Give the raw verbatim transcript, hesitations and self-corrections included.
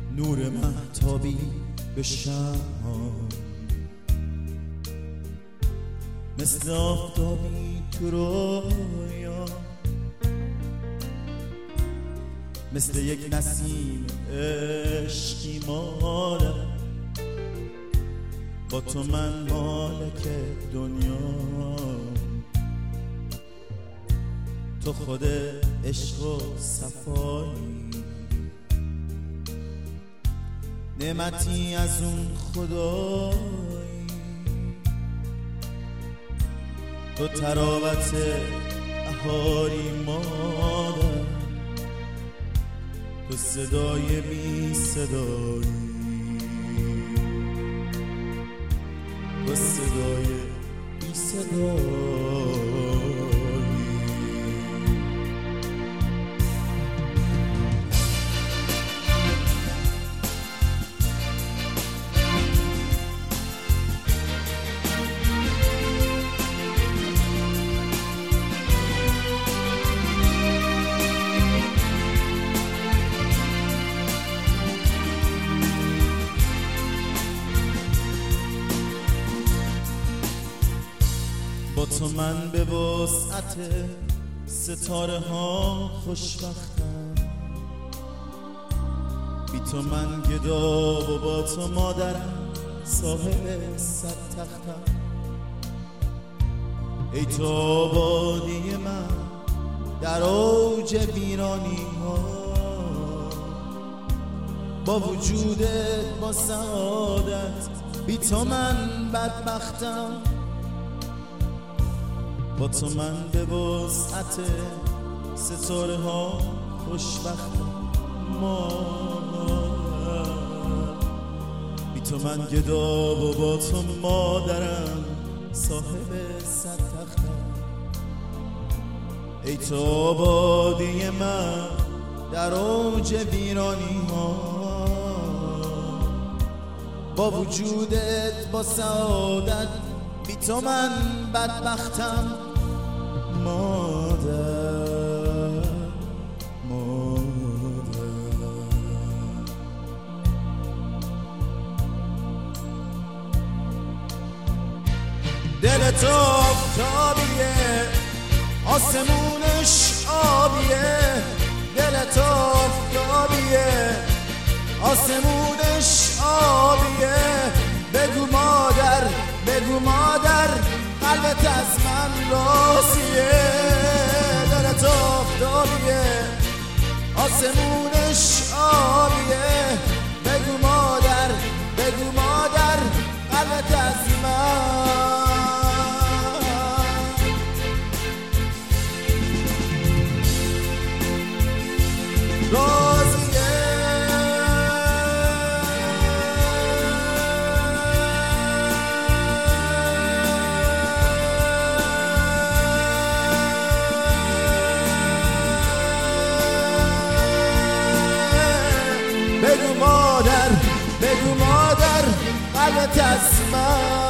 نور مهتابی به شمع، مثل آفتابی تو رویا، مثل یک نسیم عشقی مالم، با تو من مالک دنیا. تو خود عشق و صفایی، نعمتی از اون خدایی. تو تراوت احالی مادر، تو صدای بی صدایی، تو صدای بی صدایی. با تو من به وسعت ستاره ها خوشبختم، بی تو من گدا و با تو مادرم صاحب صد تختم. ای تو آبادی من در اوج ویرانی ها، با وجودت با سعادت بی تو من بدبختم. با تو من به وسعت ستاره ها خوشبختم، ما بی تو من گدا و با تو مادرم صاحب صد تختم. ای تو آبادی من در اوج ویرانی ها، با وجودت با سعادت بی تو من بدبختم. مادر مادر دل تو آفتابیه، آسمونش آبیه. دل تو آفتابیه، آسمونش آبیه. بگو مادر بگو مادر، قلبت از من راضیه. دل تو آفتابیه، آسمونش آبیه. بگو مادر بگو مادر، قلبت از من راضیه. بگو مادر بگو مادر، قلبت از من